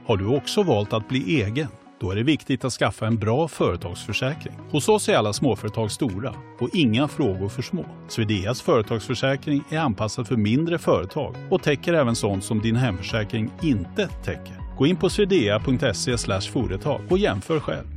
Har du också valt att bli egen? Då är det viktigt att skaffa en bra företagsförsäkring. Hos oss är alla småföretag stora och inga frågor för små. Swedeas företagsförsäkring är anpassad för mindre företag och täcker även sånt som din hemförsäkring inte täcker. Gå in på swedea.se/företag och jämför själv.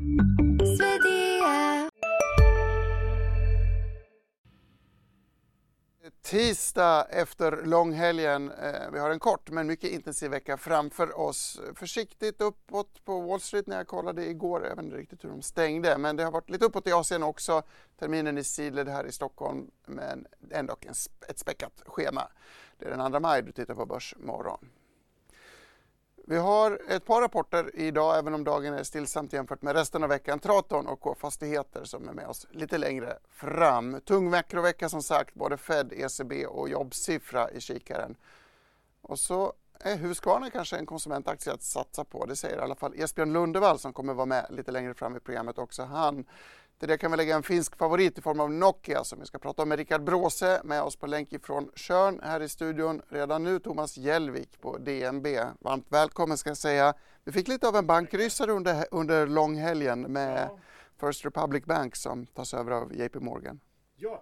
Tisdag efter långhelgen. Vi har en kort men mycket intensiv vecka framför oss. Försiktigt uppåt på Wall Street när jag kollade igår. Jag vet inte riktigt hur de stängde, men det har varit lite uppåt i Asien också. Terminen i sidled här i Stockholm, men ändå ett späckat schema. Det är den 2 maj du tittar på Börsmorgon. Vi har ett par rapporter idag, även om dagen är stillsamt jämfört med resten av veckan. Traton och K-fastigheter som är med oss lite längre fram. Tung makrovecka som sagt, både Fed, ECB och jobbsiffra i kikaren. Och så är Husqvarna kanske en konsumentaktie att satsa på. Det säger i alla fall Esbjörn Lundevall som kommer vara med lite längre fram i programmet också. Till det kan vi lägga en finsk favorit i form av Nokia som vi ska prata om med Rickard Bråse, med oss på länk ifrån Tjörn här i studion. Redan nu Thomas Gällvik på DNB. Varmt välkommen ska jag säga. Vi fick lite av en bankryssare under långhelgen med First Republic Bank som tas över av JP Morgan. Ja,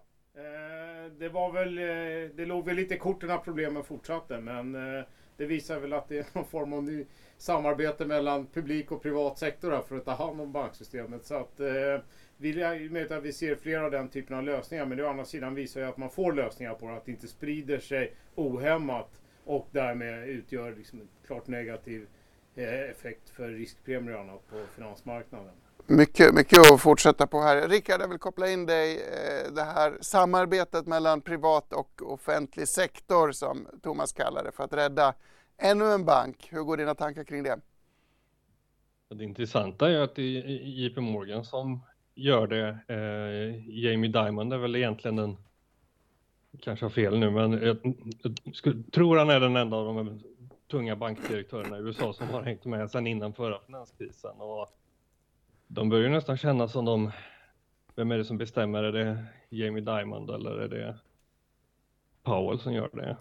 det låg väl lite kort när problemen fortsatte, men det visar väl att det är någon form av samarbete mellan publik och privat sektor här för att ta hand om banksystemet. Så att vi är med att vi ser flera av den typen av lösningar, men å andra sidan visar ju att man får lösningar på det, att det inte sprider sig ohämmat och därmed utgör liksom en klart negativ effekt för riskpremier och annat på finansmarknaden. Mycket att fortsätta på här. Rickard, jag vill koppla in dig. Det här samarbetet mellan privat och offentlig sektor som Thomas kallar det för att rädda ännu en bank. Hur går dina tankar kring det? Det intressanta är att det är JP Morgan som gör det. Jamie Dimon är väl egentligen den, kanske har fel nu, men jag tror han är den enda av de tunga bankdirektörerna i USA som har hängt med sedan innan förra finanskrisen. Och de börjar nästan känna som vem är det som bestämmer? Är det Jamie Dimon eller är det Powell som gör det?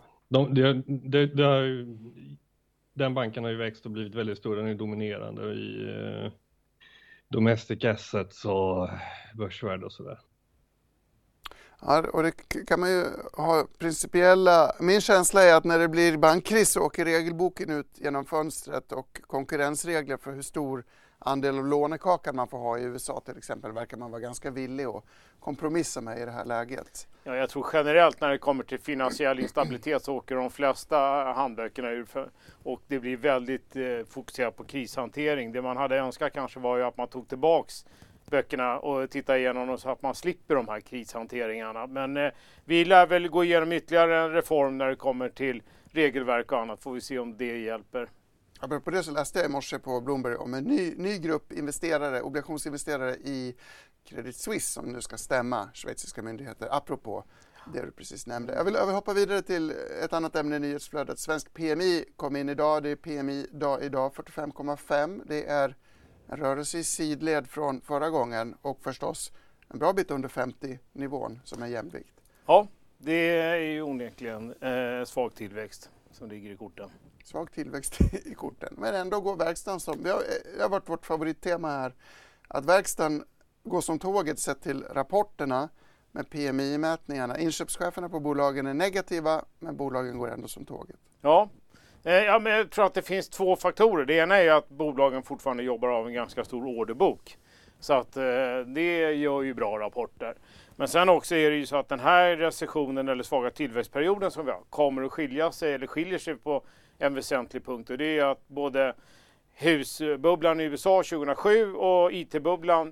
Den banken har ju växt och blivit väldigt stor. Den är dominerande i domestic assets och börsvärde och sådär. Ja, och det kan man ju ha principiella... Min känsla är att när det blir bankkris så åker regelboken ut genom fönstret och konkurrensregler för hur stor andel av lånekakan man får ha i USA till exempel verkar man vara ganska villig att kompromissa med i det här läget. Ja, jag tror generellt när det kommer till finansiell instabilitet så åker de flesta handböckerna ur och det blir väldigt fokuserat på krishantering. Det man hade önskat kanske var ju att man tog tillbaks böckerna och tittade igenom dem så att man slipper de här krishanteringarna. Men vi lär väl gå igenom ytterligare en reform när det kommer till regelverk och annat. Får vi se om det hjälper. På det så läste jag i morse på Bloomberg om en ny grupp obligationsinvesterare i Credit Suisse som nu ska stämma schweiziska myndigheter, apropå det du precis nämnde. Jag vill hoppa vidare till ett annat ämne i nyhetsflödet. Svensk PMI kom in idag, det är PMI idag 45,5. Det är en rörelse i sidled från förra gången och förstås en bra bit under 50-nivån som är jämvikt. Ja, det är ju onekligen svag tillväxt som ligger i korten. Svag tillväxt i korten. Men ändå går verkstaden som... Det har varit vårt favorittema här. Att verkstaden går som tåget sett till rapporterna med PMI-mätningarna. Inköpscheferna på bolagen är negativa, men bolagen går ändå som tåget. Ja, men jag tror att det finns två faktorer. Det ena är ju att bolagen fortfarande jobbar av en ganska stor orderbok. Så att det gör ju bra rapporter. Men sen också är det ju så att den här recessionen eller svaga tillväxtperioden som vi har kommer att skiljer sig på en väsentlig punkt. Och det är att både husbubblan i USA 2007 och IT-bubblan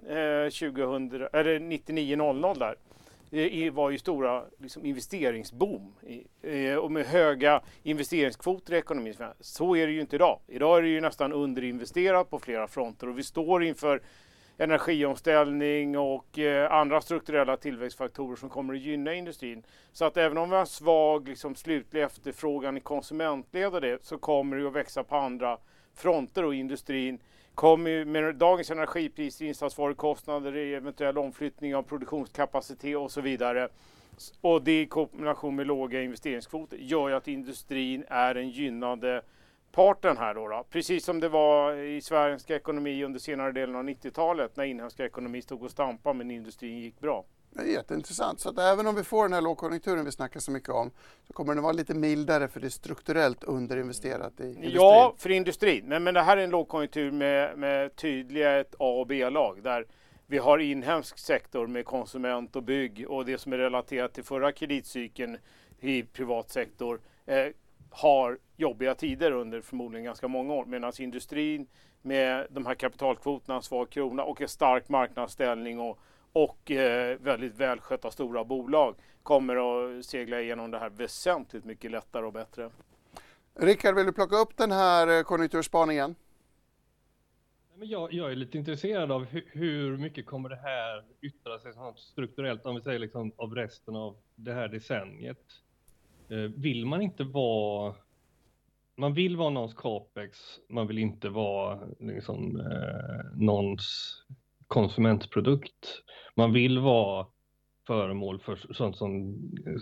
99-00 där var ju stora liksom, investeringsboom och med höga investeringskvoter i ekonomin. Så är det ju inte idag. Idag är det ju nästan underinvesterat på flera fronter och vi står inför energiomställning och andra strukturella tillväxtfaktorer som kommer att gynna industrin. Så att även om vi har svag liksom, slutlig efterfrågan i konsumentledet så kommer det att växa på andra fronter och industrin kommer ju med dagens energipriser, insatsvarukostnader, eventuell omflyttning av produktionskapacitet och så vidare. Och det i kombination med låga investeringskvoter gör ju att industrin är en gynnade motparten här då. Precis som det var i svenska ekonomi under senare delen av 90-talet när inhemska ekonomi stod och stampade men industrin gick bra. Det är jätteintressant. Så att även om vi får den här lågkonjunkturen vi snackar så mycket om så kommer den vara lite mildare för det är strukturellt underinvesterat i industrin. Ja, för industrin. Men det här är en lågkonjunktur med tydliga ett A- och B-lag där vi har inhemsk sektor med konsument och bygg och det som är relaterat till förra kreditcykeln i privat sektor har jobbiga tider under förmodligen ganska många år. Medan industrin med de här kapitalkvoterna, svag krona och en stark marknadsställning och väldigt välskötta stora bolag kommer att segla igenom det här väsentligt mycket lättare och bättre. Rickard, vill du plocka upp den här konjunkturspaningen? Jag är lite intresserad av hur mycket kommer det här yttra sig strukturellt, om vi säger liksom av resten av det här decenniet. Vill man inte vara... Man vill vara någons capex, man vill inte vara liksom, någons konsumentprodukt. Man vill vara föremål för sånt som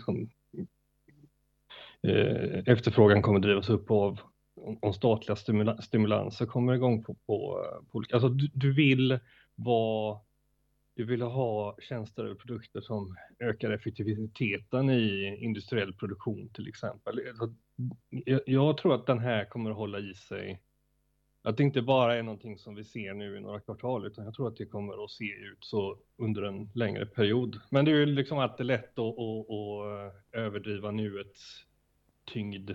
efterfrågan kommer drivas upp av om statliga stimulanser kommer igång på alltså du vill ha tjänster och produkter som ökar effektiviteten i industriell produktion till exempel. Jag tror att den här kommer att hålla i sig. Att det inte bara är någonting som vi ser nu i några kvartal, utan jag tror att det kommer att se ut så under en längre period. Men det är ju liksom alltid lätt att överdriva nuets tyngd.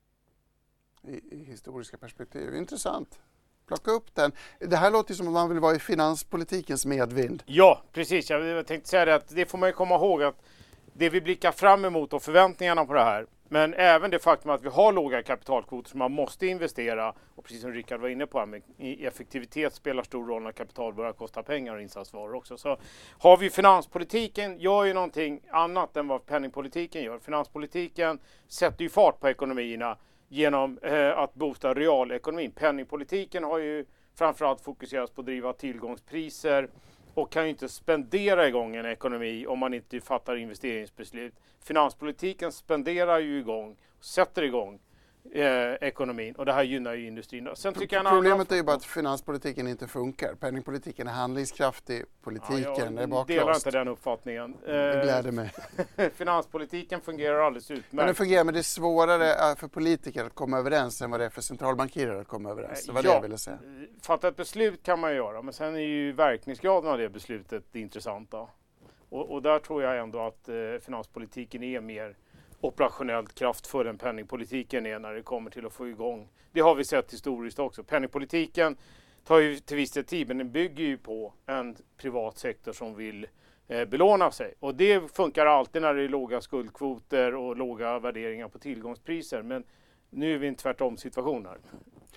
I historiska perspektiv. Intressant. Plocka upp den. Det här låter som att man vill vara i finanspolitikens medvind. Ja, precis. Jag tänkte säga det att det får man ju komma ihåg att det vi blickar fram emot och förväntningarna på det här, men även det faktum att vi har låga kapitalkvoter som man måste investera, och precis som Rickard var inne på här, med effektivitet spelar stor roll när kapital börjar kosta pengar och insatsvaror också. Så har vi finanspolitiken gör ju någonting annat än vad penningpolitiken gör. Finanspolitiken sätter ju fart på ekonomierna genom att boosta realekonomin. Penningpolitiken har ju framförallt fokuserats på att driva tillgångspriser och kan ju inte spendera igång en ekonomi om man inte fattar investeringsbeslut. Finanspolitiken spenderar ju igång, sätter igång ekonomin, och det här gynnar ju industrin. Sen tycker jag Problemet är ju bara att finanspolitiken inte funkar. Penningpolitiken är handlingskraftig, politiken är baklåst. Jag delar inte den uppfattningen. Det gläder mig. Finanspolitiken fungerar alldeles utmärkt. Men det fungerar, men det är svårare för politiker att komma överens än vad det är för centralbankirer att komma överens. Det var det jag ville säga. Fatta ett beslut kan man göra, men sen är ju verkningsgraden av det beslutet det intressanta. Och där tror jag ändå att finanspolitiken är mer operationellt kraftfull än penningpolitiken är när det kommer till att få igång. Det har vi sett historiskt också. Penningpolitiken tar ju till viss tid, men den bygger ju på en privat sektor som vill belåna sig. Och det funkar alltid när det är låga skuldkvoter och låga värderingar på tillgångspriser. Men nu är vi i en tvärtom situation här.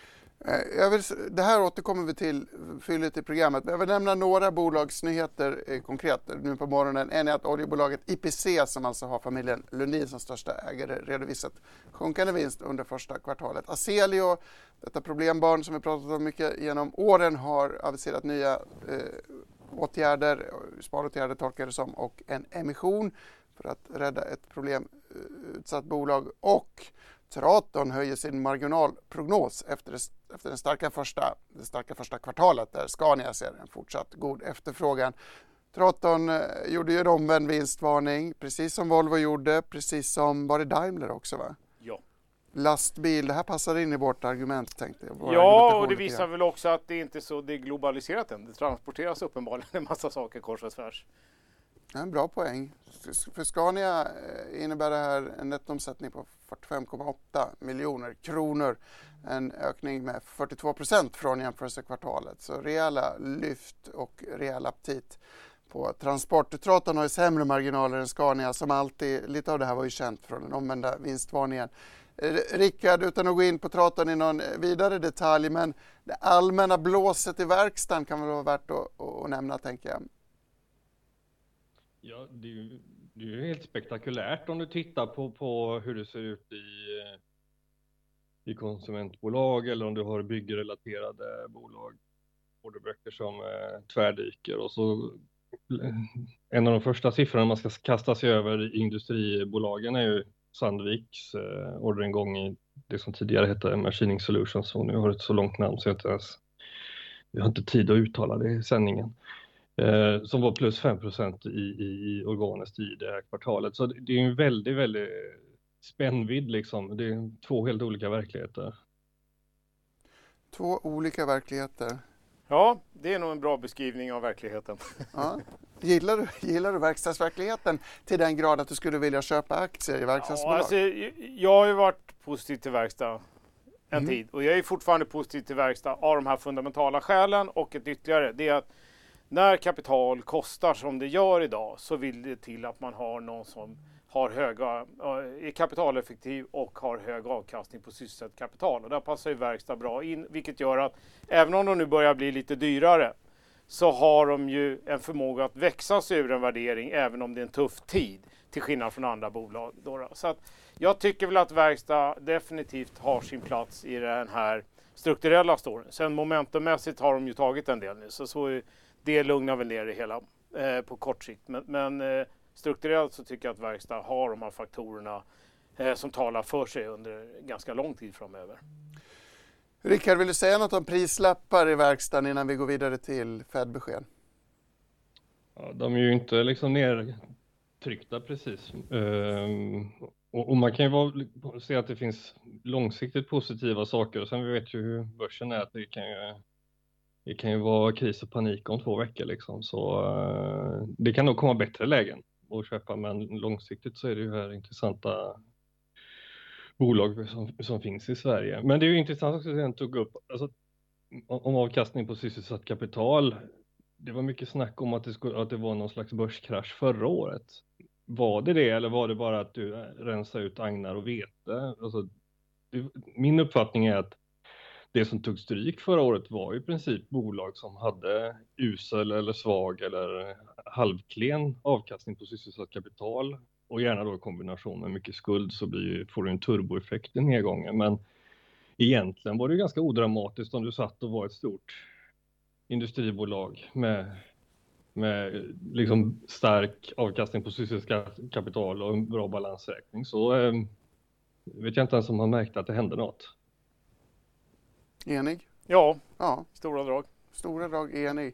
Det här återkommer vi till fylligt i programmet. Men jag vill nämna några bolagsnyheter konkret nu på morgonen. En är att oljebolaget IPC, som alltså har familjen Lundin som största ägare, redovisat sjunkande vinst under första kvartalet. Aselio, detta problembarn som vi pratat om mycket genom åren, har aviserat nya åtgärder, sparåtgärder tolkar det som, och en emission för att rädda ett problemutsatt bolag. Och Traton höjer sin marginalprognos efter det starka första kvartalet, där Scania ser en fortsatt god efterfrågan. Traton gjorde ju en omvänd vinstvarning, precis som Volvo gjorde, precis som var det Daimler också, va? Ja. Lastbil, det här passar in i vårt argument, tänkte jag. Ja, och det visar väl också att det inte är så det är globaliserat än. Det transporteras uppenbarligen en massa saker kors och tvärs. En bra poäng. För Scania innebär det här en nettoomsättning på 45,8 miljoner kronor. En ökning med 42% från jämförelsekvartalet. Så rejäla lyft och rejäl aptit på transport. Traton har ju sämre marginaler än Scania som alltid. Lite av det här var ju känt från den omvända vinstvarningen. Rickard, utan att gå in på Traton i någon vidare detalj, men det allmänna blåset i verkstaden kan väl vara värt att nämna, tänker jag. Ja, det är ju helt spektakulärt om du tittar på hur det ser ut i konsumentbolag, eller om du har byggrelaterade bolag, orderböcker som tvärdyker. Och så en av de första siffrorna man ska kasta sig över i industribolagen är ju Sandviks orderingång i det som tidigare hette Machining Solutions, och nu har det ett så långt namn så jag har inte tid att uttala det i sändningen. Som var plus 5% i organiskt i det här kvartalet. Så det är en väldigt, väldigt spännvidd liksom. Det är 2 helt olika verkligheter. 2 olika verkligheter. Ja, det är nog en bra beskrivning av verkligheten. Ja. Gillar du verkstadsverkligheten till den grad att du skulle vilja köpa aktier i verkstadsbolag? Ja, alltså, jag har ju varit positiv till verkstad en tid och jag är fortfarande positiv till verkstad av de här fundamentala skälen, och ett ytterligare, det är att när kapital kostar som det gör idag så vill det till att man har någon som är kapitaleffektiv och har hög avkastning på sysselsatt kapital, och där passar ju verkstad bra in, vilket gör att även om de nu börjar bli lite dyrare så har de ju en förmåga att växa sig ur en värdering även om det är en tuff tid, till skillnad från andra bolag då. Så att jag tycker väl att verkstad definitivt har sin plats i den här strukturella storyn. Sen momentummässigt har de ju tagit en del nu, så är det lugnar väl ner det hela på kort sikt. Men strukturellt så tycker jag att verkstad har de här faktorerna som talar för sig under ganska lång tid framöver. Rickard, vill du säga något om prislappar i verkstaden innan vi går vidare till Fed-besked? Ja, de är ju inte liksom nedtryckta precis. Och man kan ju se att det finns långsiktigt positiva saker. Och sen vi vet ju hur börsen är, att det kan ju vara kris och panik om 2 veckor liksom. Så det kan nog komma bättre lägen att köpa, men långsiktigt så är det ju här intressanta bolag som finns i Sverige. Men det är ju intressant också att den tog upp alltså, om avkastning på sysselsatt kapital. Det var mycket snack om att det var någon slags börskrasch förra året. Var det eller var det bara att du rensade ut agnar och vete? Alltså, min uppfattning är att det som tog stryk förra året var i princip bolag som hade usel eller svag eller halvklen avkastning på sysselsatt kapital, och gärna då i kombination med mycket skuld, så får du en turboeffekt i nedgången. Men egentligen var det ganska odramatiskt om du satt och var ett stort industribolag med liksom stark avkastning på sysselsatt kapital och en bra balansräkning. Så vet jag inte ens om man märkte att det hände något. Enig? Ja, stora drag. Stora drag enig.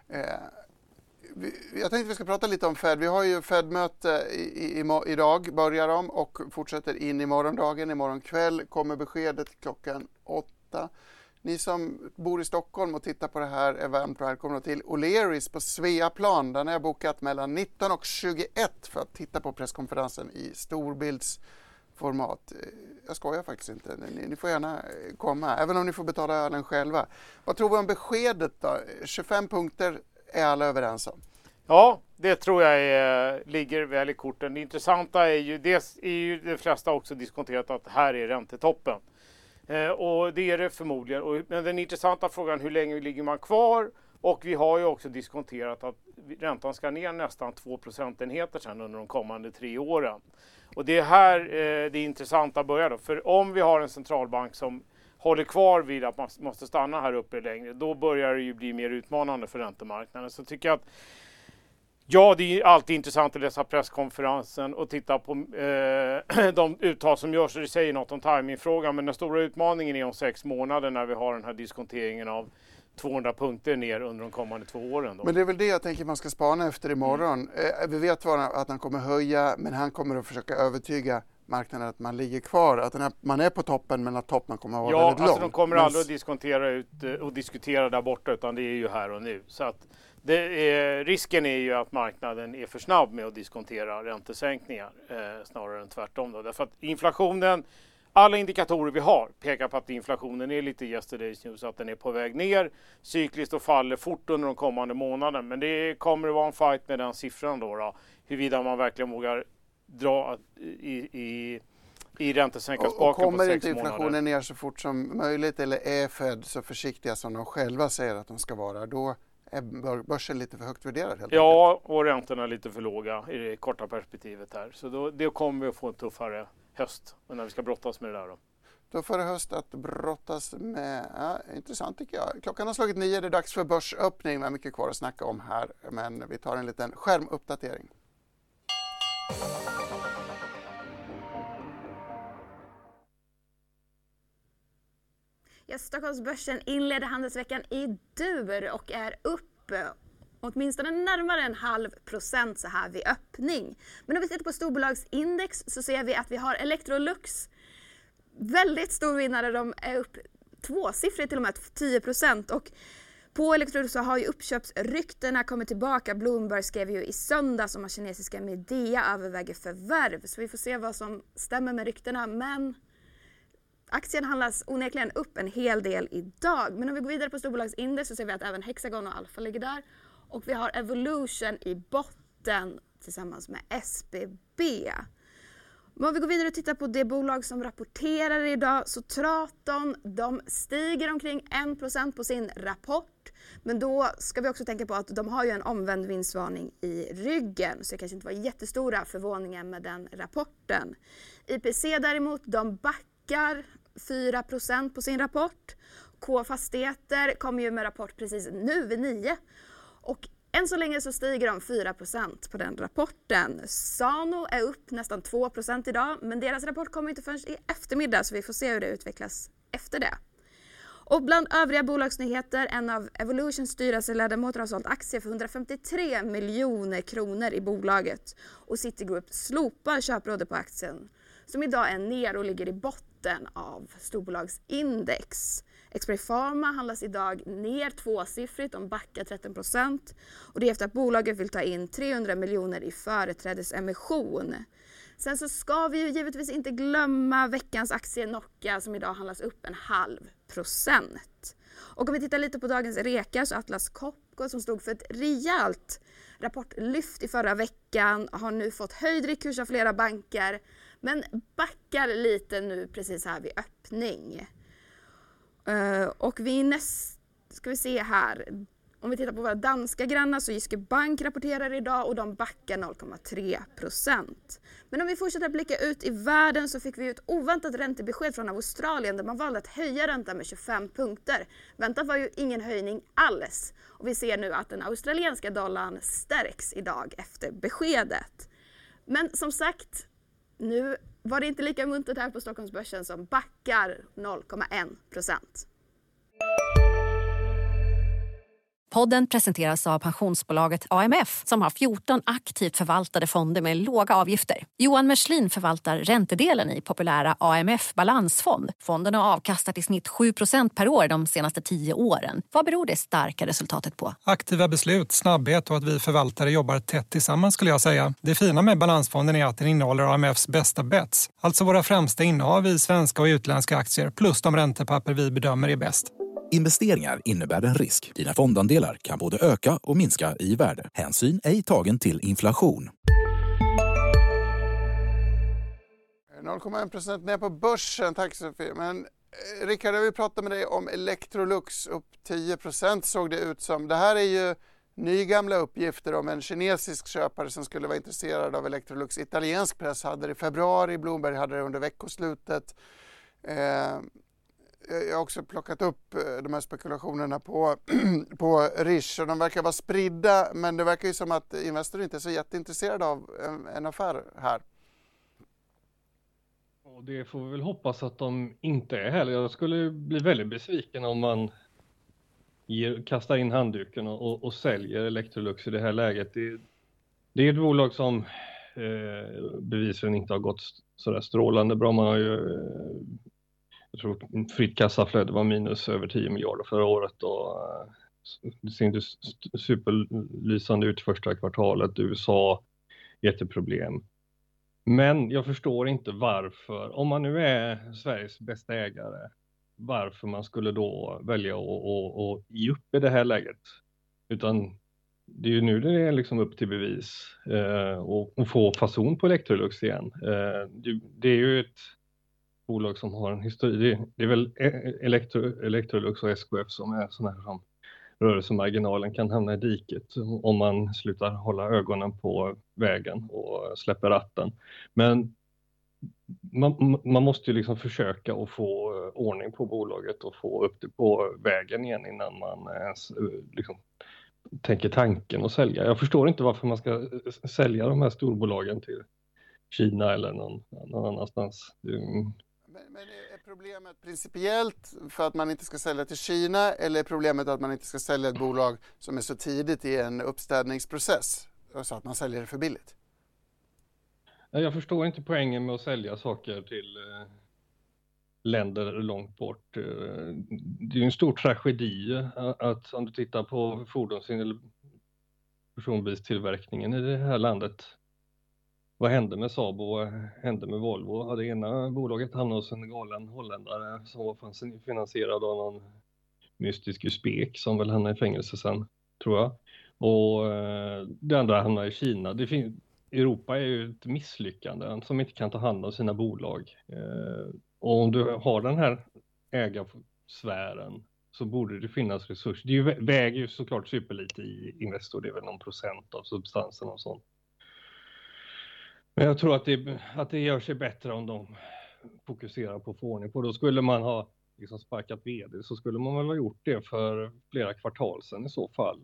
Jag tänkte vi ska prata lite om Fed. Vi har ju Fed-möte idag, börjar de, och fortsätter in i morgondagen. Imorgon kväll kommer beskedet klockan 8. Ni som bor i Stockholm och tittar på det här är varmt välkomna till O'Learys på Sveaplan. Den har jag bokat mellan 19 och 21 för att titta på presskonferensen i storbildsformat. Jag skojar faktiskt inte. Ni får gärna komma, även om ni får betala ölen själva. Vad tror vi om beskedet då? 25 punkter är alla överens om. Ja, det tror jag ligger väl i korten. Det intressanta är ju, dels är ju de flesta också diskonterat att här är räntetoppen. Och det är det förmodligen. Men den intressanta frågan, hur länge ligger man kvar? Och vi har ju också diskonterat att räntan ska ner nästan 2 procentenheter sedan under de kommande 3 åren. Och det är här det intressanta börjar då. För om vi har en centralbank som håller kvar vid att man måste stanna här uppe längre, då börjar det ju bli mer utmanande för räntemarknaden. Så tycker jag att ja, det är alltid intressant att läsa presskonferensen och titta på de uttal som görs. Det säger något om timingfrågan, men den stora utmaningen är om 6 månader när vi har den här diskonteringen av 200 punkter ner under de kommande 2 åren. Då. Men det är väl det jag tänker man ska spana efter imorgon. Vi vet att han kommer höja, men han kommer att försöka övertyga marknaden att man ligger kvar, att man är på toppen, men att toppen kommer att vara väldigt lång. Ja, alltså de kommer aldrig att diskontera ut och diskutera där borta, utan det är ju här och nu. Så att risken är ju att marknaden är för snabb med att diskontera räntesänkningar snarare än tvärtom. Då. Därför att inflationen, alla indikatorer vi har pekar på att inflationen är lite yesterday's news, att den är på väg ner cykliskt och faller fort under de kommande månaderna. Men det kommer att vara en fight med den siffran då, huruvida man verkligen vågar dra i räntesänkarspaken på 6 månader. Och kommer inte inflationen ner så fort som möjligt, eller är Fed så försiktiga som de själva säger att de ska vara, då är börsen lite för högt värderad helt enkelt. Ja, och räntorna lite för låga i det korta perspektivet här. Så då kommer vi att få en tuffare höst när vi ska brottas med det där då. Tuffare höst att brottas med. Ja, intressant tycker jag. Klockan har slagit 9, det är dags för börsöppning. Vi har mycket kvar att snacka om här, men vi tar en liten skärmuppdatering. Ja, Stockholmsbörsen inleder handelsveckan i dur och är upp åtminstone närmare 0,5% så här vid öppning. Men om vi tittar på storbolagsindex så ser vi att vi har Electrolux, väldigt stor vinnare, de är upp tvåsiffrigt till och med 10%, och på Electrolux så har ju uppköpsryktena kommit tillbaka. Bloomberg skrev ju i söndags om att kinesiska Midea överväger förvärv, så vi får se vad som stämmer med ryktena, men aktien handlas onekligen upp en hel del idag. Men om vi går vidare på storbolagsindex så ser vi att även Hexagon och Alfa ligger där. Och vi har Evolution i botten tillsammans med SBB. Men om vi går vidare och tittar på det bolag som rapporterar idag, så Traton, de stiger omkring 1% på sin rapport. Men då ska vi också tänka på att de har ju en omvänd vinstvarning i ryggen, så det kanske inte var jättestora förvåningar med den rapporten. IPC däremot, de backar 4% på sin rapport. K-fastigheter kommer ju med rapport precis nu vid 9. Och än så länge så stiger de 4% på den rapporten. Sano är upp nästan 2% idag, men deras rapport kommer inte förrän i eftermiddag, så vi får se hur det utvecklas efter det. Och bland övriga bolagsnyheter, en av Evolutions styrelseledamöter har sålt aktier för 153 miljoner kronor i bolaget. Och Citigroup slopar köprådet på aktien, som idag är ner och ligger i botten av storbolagsindex. Xspray Pharma handlas idag ner tvåsiffrigt, de backar 13%. Och det är efter att bolaget vill ta in 300 miljoner i företrädesemission. Sen så ska vi ju givetvis inte glömma veckans aktie Nokia som idag handlas upp 0,5%. Och om vi tittar lite på dagens reka, så Atlas Copco som stod för ett rejält rapportlyft i förra veckan har nu fått höjd riktkurs av flera banker, men backar lite nu precis här vid öppning. Och ska vi se här. Om vi tittar på våra danska grannar, så Jyske Bank rapporterar idag och de backar 0,3%. Men om vi fortsätter blicka ut i världen, så fick vi ett oväntat räntebesked från Australien där man valde att höja räntan med 25 punkter. Väntat var ju ingen höjning alls. Och vi ser nu att den australienska dollarn stärks idag efter beskedet. Men som sagt, nu var det inte lika muntert här på Stockholmsbörsen som backar 0,1%. Podden presenteras av pensionsbolaget AMF som har 14 aktivt förvaltade fonder med låga avgifter. Johan Merslin förvaltar räntedelen i populära AMF Balansfond. Fonden har avkastat i snitt 7% per år de senaste 10 åren. Vad beror det starka resultatet på? Aktiva beslut, snabbhet och att vi förvaltare jobbar tätt tillsammans skulle jag säga. Det fina med Balansfonden är att den innehåller AMFs bästa bets. Alltså våra främsta innehav i svenska och utländska aktier plus de räntepapper vi bedömer är bäst. Investeringar innebär en risk. Dina fondandelar kan både öka och minska i värde. Hänsyn ej tagen till inflation. 0,1% ner på börsen, tack Sofie. Men Rickard, jag vill prata med dig om Electrolux upp 10% såg det ut som. Det här är ju nygamla uppgifter om en kinesisk köpare som skulle vara intresserad av Electrolux. Italiensk press hade det i februari, Bloomberg hade det under veckoslutet. Jag har också plockat upp de här spekulationerna på Rish, och de verkar vara spridda, men det verkar ju som att Investor inte är så jätteintresserade av en affär här. Och det får vi väl hoppas att de inte är heller. Jag skulle bli väldigt besviken om man kastar in handduken och säljer Electrolux i det här läget. Det är ett bolag som bevisligen inte har gått sådär strålande bra. Man har ju jag tror fritt kassaflöde var minus över 10 miljarder förra året och det ser inte superlysande ut första kvartalet. USA, jätteproblem. Men jag förstår inte varför, om man nu är Sveriges bästa ägare, varför man skulle då välja att ge upp i det här läget. Utan det är ju nu det är liksom upp till bevis och få fason på Electrolux igen. Det är ju ett bolag som har en historia. Det är väl Electrolux och SKF som är sådana här som rörelsemarginalen kan hamna i diket om man slutar hålla ögonen på vägen och släpper ratten. Men man måste ju liksom försöka att få ordning på bolaget och få upp det på vägen igen innan man ens liksom tänker tanken att sälja. Jag förstår inte varför man ska sälja de här storbolagen till Kina eller någon annanstans. Men är problemet principiellt för att man inte ska sälja till Kina, eller är problemet att man inte ska sälja ett bolag som är så tidigt i en uppstädningsprocess så att man säljer det för billigt? Jag förstår inte poängen med att sälja saker till länder långt bort. Det är ju en stor tragedi att om du tittar på eller personbilstillverkningen i det här landet. Vad hände med Saab och vad hände med Volvo? Det ena bolaget hamnade hos en galen holländare som var finansierad av någon mystisk uzbek som väl hamnade i fängelse sen, tror jag. Och det andra hamnade i Kina. Europa är ju ett misslyckande som inte kan ta hand om sina bolag. Och om du har den här ägarsfären så borde det finnas resurser. Det väger ju såklart superlite i Investor, det är väl någon procent av substansen och sånt. Men jag tror att det gör sig bättre om de fokuserar på att få ordning på. Då skulle man ha liksom sparkat vd, så skulle man väl ha gjort det för flera kvartal sedan i så fall.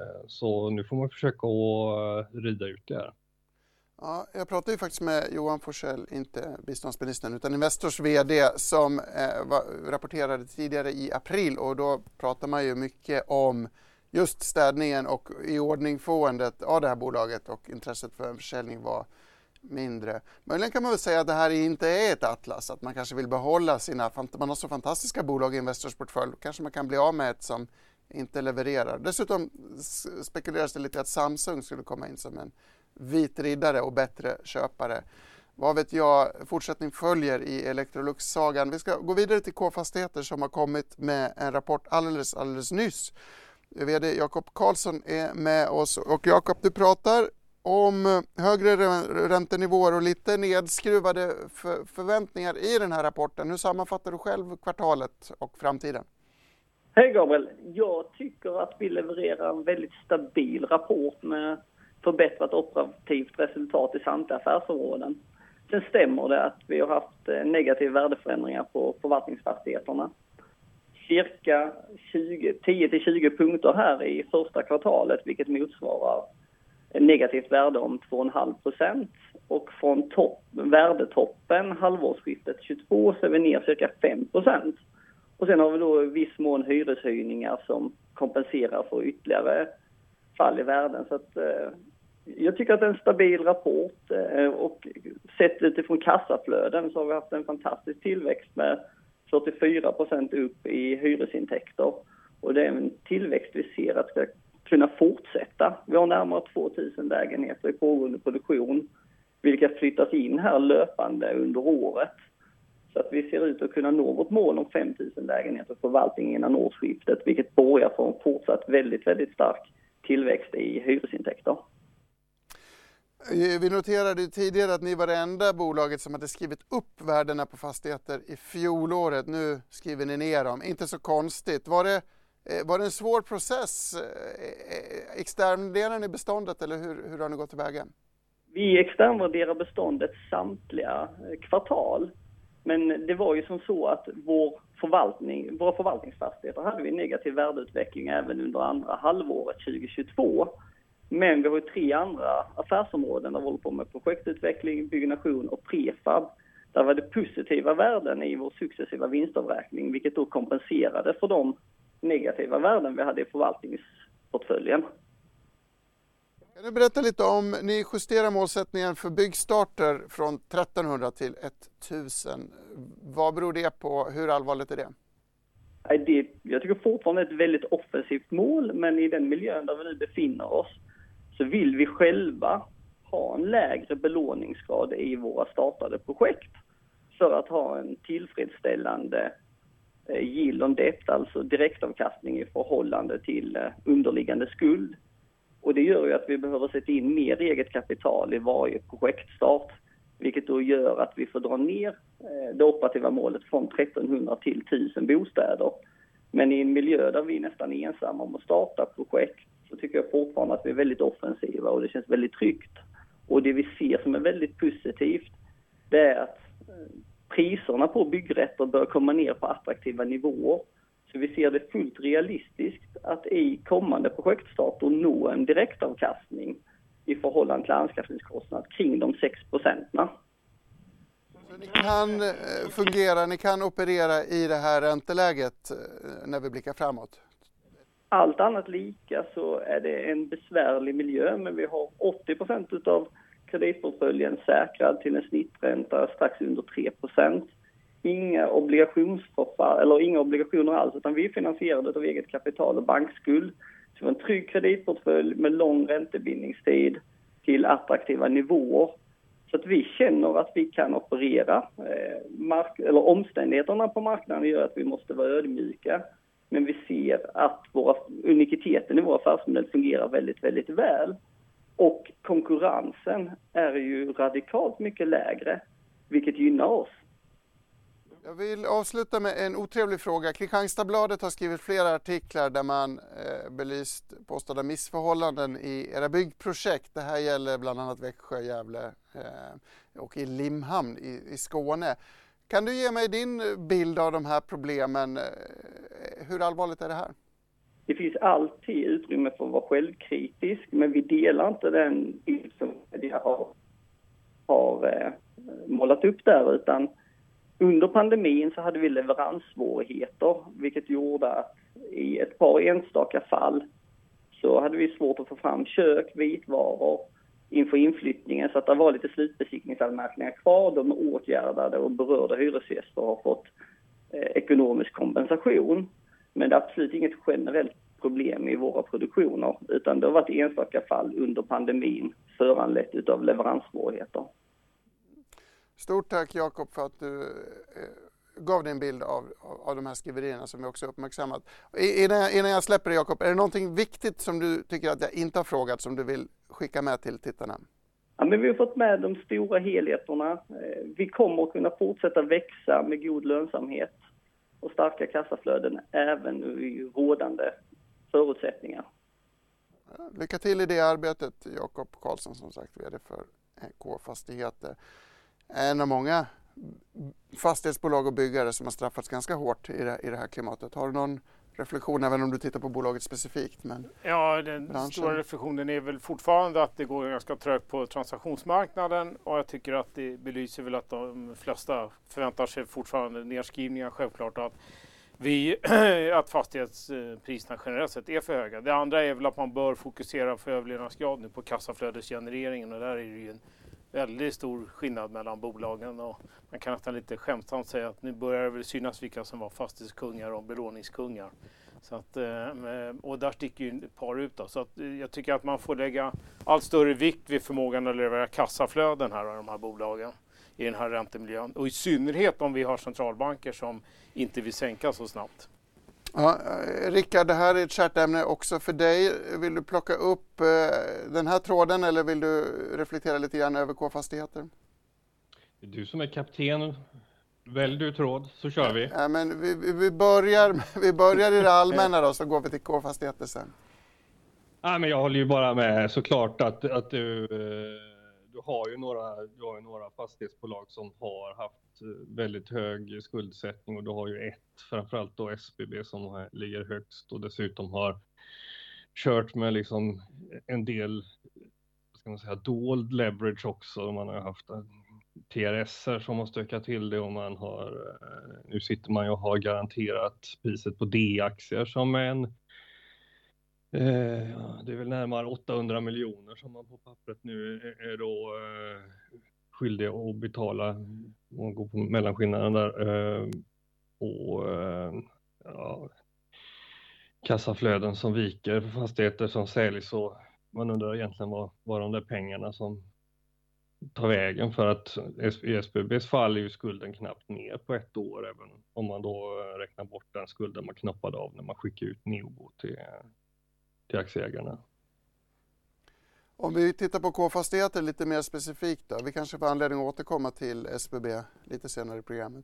Så nu får man försöka att rida ut det här. Ja, jag pratade ju faktiskt med Johan Forsell, inte biståndsministern, utan Investors vd som rapporterade tidigare i april, och då pratar man ju mycket om just städningen och iordningfåendet av det här bolaget, och intresset för en försäljning var mindre. Möjligen kan man väl säga att det här inte är ett atlas, att man kanske vill behålla man har så fantastiska bolag i Investors portfölj, kanske man kan bli av med ett som inte levererar. Dessutom spekuleras det lite att Samsung skulle komma in som en vit riddare och bättre köpare. Vad vet jag, fortsättning följer i Electrolux-sagan. Vi ska gå vidare till K-fastigheter som har kommit med en rapport alldeles nyss. VD Jakob Karlsson är med oss, och Jakob, du pratar om högre räntenivåer och lite nedskruvade förväntningar i den här rapporten. Hur sammanfattar du själv kvartalet och framtiden? Hej Gabriel, jag tycker att vi levererar en väldigt stabil rapport med förbättrat operativt resultat i samtliga affärsområden. Sen stämmer det att vi har haft negativa värdeförändringar på förvaltningsfastigheterna. Cirka 10-20 punkter här i första kvartalet, vilket motsvarar negativt värde om 2,5%. Och från värdetoppen halvårsskiftet 22 så är vi ner cirka 5%. Och sen har vi då i viss mån hyreshöjningar som kompenserar för ytterligare fall i värden. Så att, jag tycker att det är en stabil rapport, och sett utifrån kassaflöden så har vi haft en fantastisk tillväxt med 44% upp i hyresintäkter. Och det är en tillväxt vi ser att ska kunna fortsätta. Vi har närmare 2000 lägenheter i pågående produktion, vilka flyttas in här löpande under året. Så att vi ser ut att kunna nå vårt mål om 5000 lägenheter för förvaltning innan årsskiftet, vilket borgar för en fortsatt väldigt, väldigt stark tillväxt i hyresintäkter. Vi noterade tidigare att ni var det enda bolaget som hade skrivit upp värdena på fastigheter i fjolåret. Nu skriver ni ner dem. Inte så konstigt. Var det en svår process? Externvärderar ni beståndet, eller hur har ni gått tillväga? Vi externvärderar beståndet samtliga kvartal. Men det var ju som så att våra förvaltningsfastigheter hade vi negativ värdeutveckling även under andra halvåret 2022. Men vi har ju 3 andra affärsområden där vi håller på med projektutveckling, byggnation och prefab. Där var det positiva värden i vår successiva vinstavräkning, vilket då kompenserade för de negativa värden vi hade i förvaltningsportföljen. Kan du berätta lite om, ni justerar målsättningen för byggstarter från 1300 till 1000. Vad beror det på? Hur allvarligt är det? Jag tycker fortfarande ett väldigt offensivt mål, men i den miljön där vi nu befinner oss så vill vi själva ha en lägre belåningsgrad i våra startade projekt för att ha en tillfredsställande yield on debt, alltså direktavkastning i förhållande till underliggande skuld. Och det gör ju att vi behöver sätta in mer eget kapital i varje projektstart, vilket då gör att vi får dra ner det operativa målet från 1300 till 1000 bostäder. Men i en miljö där vi är nästan ensamma om att starta projekt så tycker jag fortfarande att vi är väldigt offensiva och det känns väldigt tryggt. Och det vi ser som är väldigt positivt, det är att priserna på byggrätter bör komma ner på attraktiva nivåer. Så vi ser det fullt realistiskt att i kommande projektstarter nå en direktavkastning i förhållande till anskaffningskostnad kring de 6%. Ni kan fungera, ni kan operera i det här ränteläget när vi blickar framåt? Allt annat lika så är det en besvärlig miljö, men vi har 80% av kreditportföljen säkrad till en snittränta strax under 3%. Inga obligationsförfall eller inga obligationer alls, utan vi är finansierade av eget kapital och bankskuld. Så en trygg kreditportfölj med lång räntebindningstid till attraktiva nivåer. Så att vi känner att vi kan operera. Omständigheterna på marknaden gör att vi måste vara ödmjuka. Men vi ser att unikiteten i vår affärsmodell fungerar väldigt, väldigt väl. Och konkurrensen är ju radikalt mycket lägre, vilket gynnar oss. Jag vill avsluta med en otrevlig fråga. Kristianstadsbladet har skrivit flera artiklar där man belyst påstådda missförhållanden i era byggprojekt. Det här gäller bland annat Växjö, Gävle och i Limhamn i Skåne. Kan du ge mig din bild av de här problemen? Hur allvarligt är det här? Det finns alltid utrymme för att vara självkritisk, men vi delar inte den bild som media har målat upp där, utan under pandemin så hade vi leveranssvårigheter, vilket gjorde att i ett par enstaka fall så hade vi svårt att få fram kök, vitvaror inför inflyttningen, så att det var lite slutbesiktningsanmärkningar kvar. De är åtgärdade och berörda hyresgäster har fått ekonomisk kompensation. Men det är absolut inget generellt problem i våra produktioner, utan det har varit enstaka fall under pandemin föranlett utav leveranssvårigheter. Stort tack Jakob för att du gav din bild av de här skriverierna som vi också uppmärksammat. Innan jag släpper det, Jakob, är det någonting viktigt som du tycker att jag inte har frågat som du vill skicka med till tittarna? Ja, men vi har fått med de stora helheterna. Vi kommer att kunna fortsätta växa med god lönsamhet och starka kassaflöden även i rådande förutsättningar. Lycka till i det arbetet, Jakob Karlsson, som sagt, vd för K-fastigheter. En av många fastighetsbolag och byggare som har straffats ganska hårt i det här klimatet. Har du någon reflektion, även om du tittar på bolaget specifikt? Men ja, den stora reflektionen är väl fortfarande att det går ganska trögt på transaktionsmarknaden, och jag tycker att det belyser väl att de flesta förväntar sig fortfarande nedskrivningar, självklart, att fastighetspriserna generellt sett är för höga. Det andra är väl att man bör fokusera för överlevnadsgrad nu på kassaflödesgenereringen, och där är det ju en väldigt stor skillnad mellan bolagen, och man kan nästan lite skämtsamt säga att nu börjar det väl synas vilka som var fastighetskungar och belåningskungar. Så att, och där sticker ju ett par ut då. Så att jag tycker att man får lägga allt större vikt vid förmågan att leverera kassaflöden här av de här bolagen i den här räntemiljön. Och i synnerhet om vi har centralbanker som inte vill sänka så snabbt. Ja, Rickard, det här är ett kärt ämne också för dig. Vill du plocka upp den här tråden eller vill du reflektera lite grann över K-fastigheter? Det är du som är kapten. Välj du tråd så kör vi. Ja, men vi börjar i det allmänna då, så går vi till K-fastigheter sen. Ja, men jag håller ju bara med såklart att du har ju några fastighetsbolag som har haft väldigt hög skuldsättning, och du har ju framförallt då SBB som ligger högst och dessutom har kört med liksom en del, ska man säga, dold leverage också. Man har haft TRS:er som har stökat till det, och nu sitter man ju och har garanterat priset på D-aktier som det är väl närmare 800 miljoner som man på pappret nu är då skyldig att betala och gå på mellanskillnaden där. Kassaflöden som viker för fastigheter som säljs, så man undrar egentligen vad de där pengarna som tar vägen, för att i SBBs fall är ju skulden knappt ner på ett år, även om man då räknar bort den skulden man knoppade av när man skickar ut Neobo till aktieägarna. Om vi tittar på K-fastigheter lite mer specifikt då. Vi kanske får anledning att återkomma till SBB lite senare i programmet.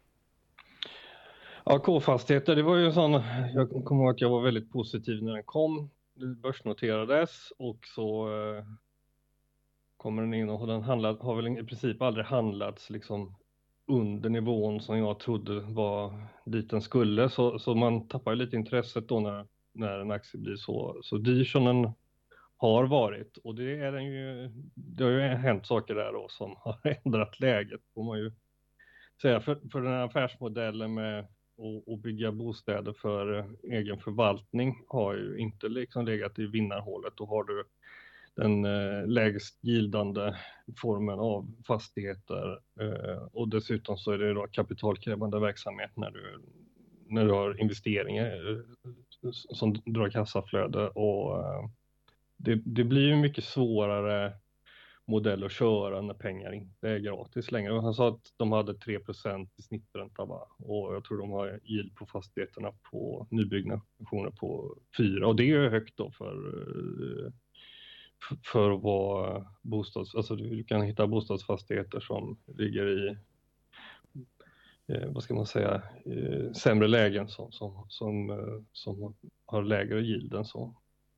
Ja, K-fastigheter, det var ju en sån, jag kommer ihåg att jag var väldigt positiv när den kom. Den börsnoterades och så kommer den in, och den har väl i princip aldrig handlats liksom under nivån som jag trodde var dit den skulle. Så man tappar ju lite intresset då när en aktie blir så dyr som den har varit. Och det har ju hänt saker där då som har ändrat läget, får man ju säga, för den här affärsmodellen med att bygga bostäder för egen förvaltning har ju inte liksom legat i vinnarhålet. Då har du den lägst gildande formen av fastigheter och dessutom så är det då kapitalkrävande verksamhet när du har investeringar som drar kassaflöde, och det blir ju mycket svårare modell att köra när pengar inte är gratis längre. Han sa att de hade 3% i snittränta, och jag tror de har yield på fastigheterna på nybyggnationer på 4%, och det är ju högt då för att vara alltså du kan hitta bostadsfastigheter som ligger i vad ska man säga, sämre lägen som har lägre yield än så.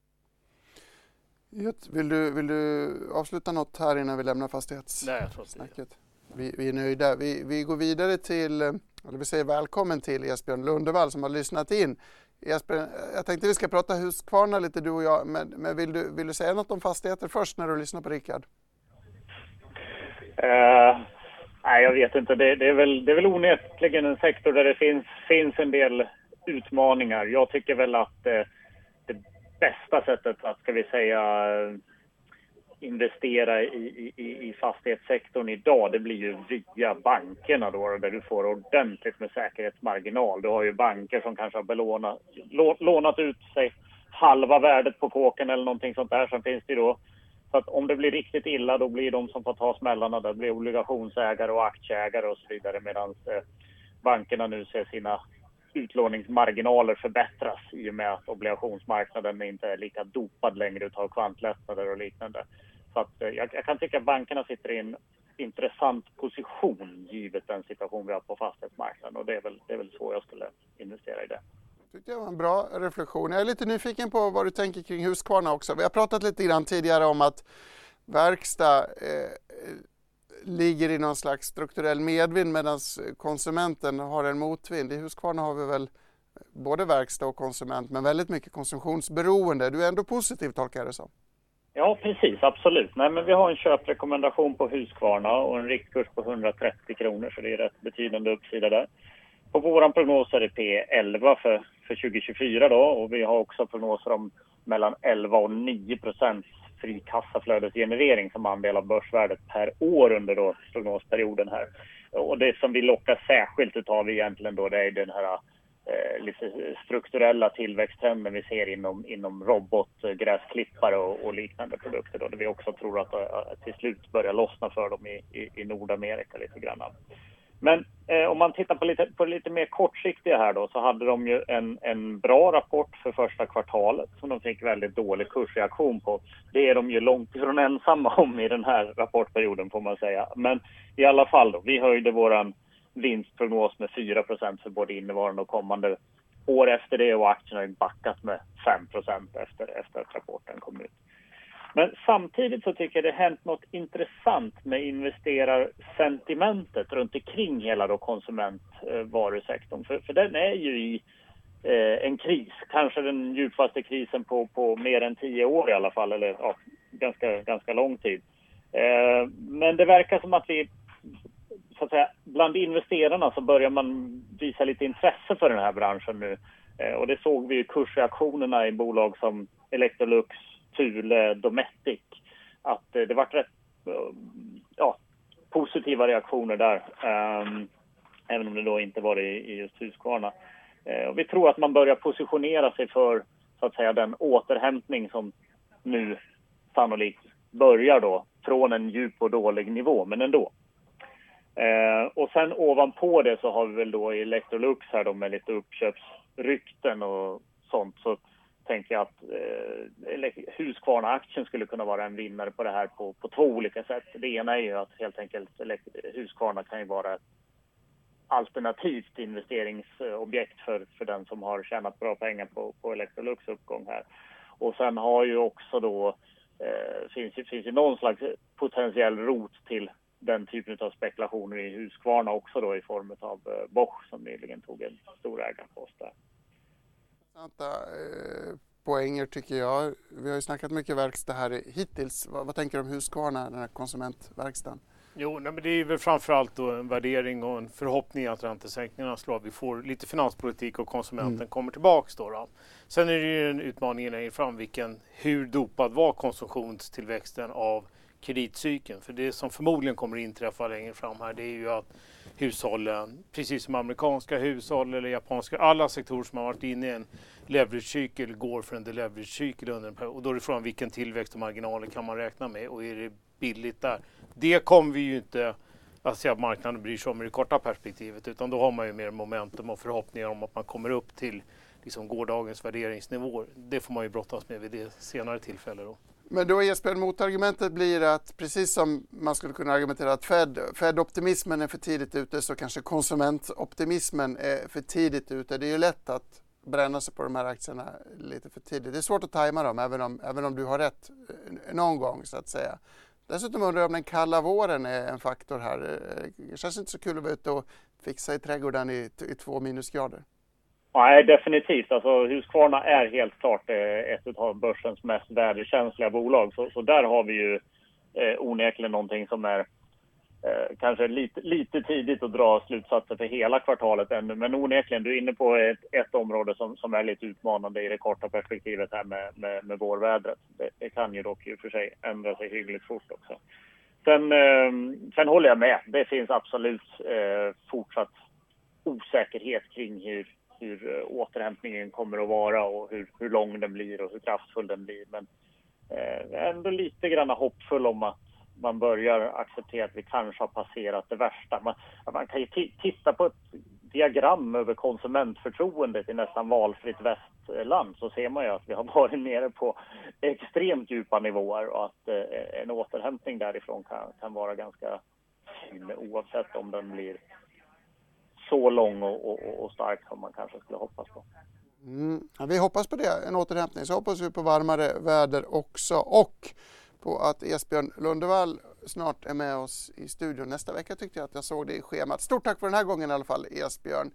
Vill du avsluta något här innan vi lämnar fastighetssnacket? Vi är nöjda. Vi går vidare till, eller vi säger välkommen till Esbjörn Lundevall som har lyssnat in. Esbjörn, jag tänkte vi ska prata Husqvarna lite du och jag, men vill du säga något om fastigheter först när du lyssnar på Rickard? Nej, jag vet inte. Det är väl onekligen en sektor där det finns en del utmaningar. Jag tycker väl att det bästa sättet att, ska vi säga, investera i fastighetssektorn idag, det blir ju via bankerna då, där du får ordentligt med säkerhetsmarginal. Du har ju banker som kanske har lånat ut sig halva värdet på kåken eller någonting sånt där, som finns det då. Så att om det blir riktigt illa, då blir de som får ta smällarna, det blir obligationsägare och aktieägare och så vidare, medan bankerna nu ser sina utlåningsmarginaler förbättras i och med att obligationsmarknaden inte är lika dopad längre utav kvantlättnader och liknande. Så att jag kan tycka att bankerna sitter i en intressant position givet den situation vi har på fastighetsmarknaden, och det är väl så jag skulle investera i det. Det var en bra reflektion. Jag är lite nyfiken på vad du tänker kring Husqvarna också. Vi har pratat lite grann tidigare om att verkstad ligger i någon slags strukturell medvind medan konsumenten har en motvind. I Husqvarna har vi väl både verkstad och konsument, men väldigt mycket konsumtionsberoende. Du är ändå positiv, tolkar jag det som. Ja, precis, absolut. Nej, men vi har en köprekommendation på Husqvarna och en riktkurs på 130 kronor, så det är rätt betydande uppsida där. På våran prognos är det P11 för 2024 då, och vi har också prognoser om mellan 11 och 9% fri kassaflödesgenerering som andel av börsvärdet per år under då prognosperioden här. Och det som vi lockar särskilt utav egentligen då, det är den här lite strukturella tillväxttrenden vi ser inom robot, gräsklippare och liknande produkter då, där vi också tror att till slut börjar lossna för dem i Nordamerika lite grann. Men om man tittar på lite mer kortsiktiga här då, så hade de ju en bra rapport för första kvartalet som de fick väldigt dålig kursreaktion på. Det är de ju långt ifrån ensamma om i den här rapportperioden, får man säga. Men i alla fall då, vi höjde våran vinstprognos med 4% för både innevarande och kommande år efter det, och aktien har ju backat med 5% efter att rapporten kom ut. Men samtidigt så tycker jag det hänt något intressant med investerarsentimentet runt omkring hela då konsumentvarusektorn. För den är ju i en kris, kanske den djupaste krisen på mer än 10 år i alla fall, eller ja, ganska lång tid. Men det verkar som att vi, så att säga, bland investerarna så börjar man visa lite intresse för den här branschen nu. Och det såg vi ju kursreaktionerna i bolag som Electrolux, Thule, Dometic, att det var rätt positiva reaktioner där, även om det då inte var i just Husqvarna. Och vi tror att man börjar positionera sig för, så att säga, den återhämtning som nu sannolikt börjar då från en djup och dålig nivå, men ändå. Och sen ovanpå det så har vi väl då Electrolux här då med lite uppköpsrykten och sånt, så tänker jag att Husqvarna-aktien skulle kunna vara en vinnare på det här på 2 olika sätt. Det ena är ju att helt enkelt Husqvarna kan ju vara ett alternativt investeringsobjekt för den som har tjänat bra pengar på Electrolux uppgång här. Och sen har ju också då finns ju någon slags potentiell rot till den typen av spekulationer i Husqvarna också då, i form av Bosch som nyligen tog en stor ägarpost där. Poänger tycker jag. Vi har ju snackat mycket verkstad här hittills. Vad tänker du om Husqvarna, den här konsumentverkstaden? Jo, nej, men det är väl framförallt då en värdering och en förhoppning att räntesänkningarna slår. Vi får lite finanspolitik och konsumenten kommer tillbaks då. Sen är det ju en utmaning längre fram hur dopad var konsumtionstillväxten av kreditcykeln. För det som förmodligen kommer inträffa längre fram här, det är ju att hushållen, precis som amerikanska hushåll eller japanska, alla sektorer som har varit inne i en leverage-cykel går för en deleverage-cykel under en period. Och då är det frågan vilken tillväxt och marginaler kan man räkna med och är det billigt där. Det kommer vi ju inte att se att marknaden bryr sig om i det korta perspektivet, utan då har man ju mer momentum och förhoppningar om att man kommer upp till liksom gårdagens värderingsnivåer. Det får man ju brottas med vid det senare tillfälle då. Men då Esbjörn, motargumentet blir att precis som man skulle kunna argumentera att Fed-optimismen är för tidigt ute, så kanske konsumentoptimismen är för tidigt ute. Det är ju lätt att bränna sig på de här aktierna lite för tidigt. Det är svårt att tajma dem även om du har rätt någon gång så att säga. Dessutom undrar jag om den kalla våren är en faktor här. Det känns inte så kul att vara ute och fixa i trädgården i 2 minusgrader. Nej, definitivt. Alltså, Husqvarna är helt klart ett av börsens mest värdekänsliga bolag. Så där har vi ju onekligen någonting som är kanske lite tidigt att dra slutsatser för hela kvartalet ännu. Men onekligen, du är inne på ett område som är lite utmanande i det korta perspektivet här med vårvädret. Det kan ju dock i för sig ändra sig hyggligt fort också. Sen håller jag med. Det finns absolut fortsatt osäkerhet kring hur återhämtningen kommer att vara och hur lång den blir och hur kraftfull den blir. Men ändå lite grann hoppfull om att man börjar acceptera att vi kanske har passerat det värsta. Man kan ju titta på ett diagram över konsumentförtroendet i nästan valfritt västland, så ser man ju att vi har varit nere på extremt djupa nivåer och att en återhämtning därifrån kan vara ganska fin, oavsett om den blir så lång och stark som man kanske skulle hoppas på. Ja, vi hoppas på det, en återhämtning. Så hoppas vi på varmare väder också och på att Esbjörn Lundevall snart är med oss i studion nästa vecka. Tyckte jag att jag såg det i schemat. Stort tack för den här gången i alla fall, Esbjörn.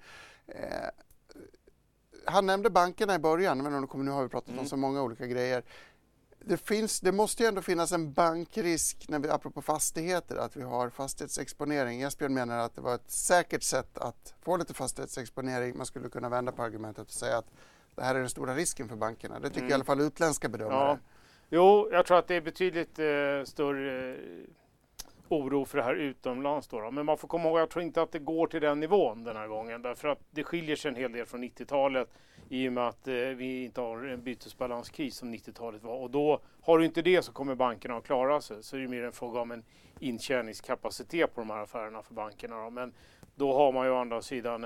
Han nämnde bankerna i början, men nu har vi pratat om så många olika grejer. Det måste ju ändå finnas en bankrisk när vi, apropå fastigheter, att vi har fastighetsexponering. Esbjörn menar att det var ett säkert sätt att få lite fastighetsexponering. Man skulle kunna vända på argumentet och säga att det här är den stora risken för bankerna. Det tycker i alla fall utländska bedömare. Ja. Jo, jag tror att det är betydligt större oro för det här utomlands då. Men man får komma ihåg, jag tror inte att det går till den nivån den här gången. Därför att det skiljer sig en hel del från 90-talet i och med att vi inte har en bytesbalanskris som 90-talet var. Och då har du inte det så kommer bankerna att klara sig. Så är det mer en fråga om en intjäningskapacitet på de här affärerna för bankerna då. Men då har man ju å andra sidan